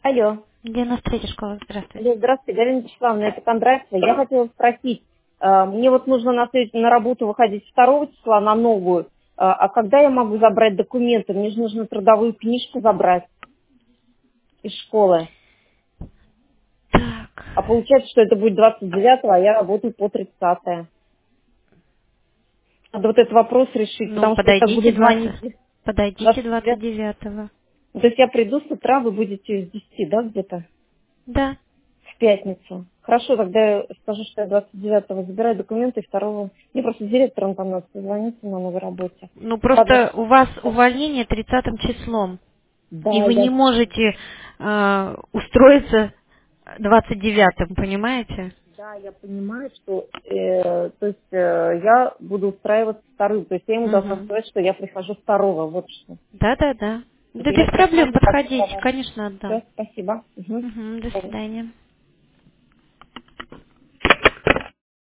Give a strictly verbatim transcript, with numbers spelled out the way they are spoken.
Алло. девяносто третья школа, Алло, здравствуйте. здравствуйте, Галина Вячеславовна, это Кондратьева. Я хотела спросить, э, мне вот нужно на, след- на работу выходить второго числа на новую, э, а когда я могу забрать документы? Мне же нужно трудовую книжку забрать из школы. Так, А получается, что это будет двадцать девятого, а я работаю по тридцатое. Надо вот этот вопрос решить, ну потому что я подойдите буду звонить двадцать, подойдите двадцать двадцать девятого. девятого. То есть я приду с утра, вы будете с десяти, да, где-то? Да. В пятницу. Хорошо, тогда я скажу, что я двадцать девятого забираю документы, и второго... Мне просто с директором там надо созвониться на новой работе. Ну Ладно. просто у вас увольнение тридцатым числом, и Да, вы не я, можете э, устроиться двадцать девятым, понимаете? да, я понимаю, что э, то есть э, я буду устраиваться вторым. То есть я ему должна Угу. сказать, что я прихожу второго. Вот что. Да, да, да. Да без Директор проблем, тоже так подходите, сказал. конечно, Все, отдам. спасибо. Угу, до Угу. свидания.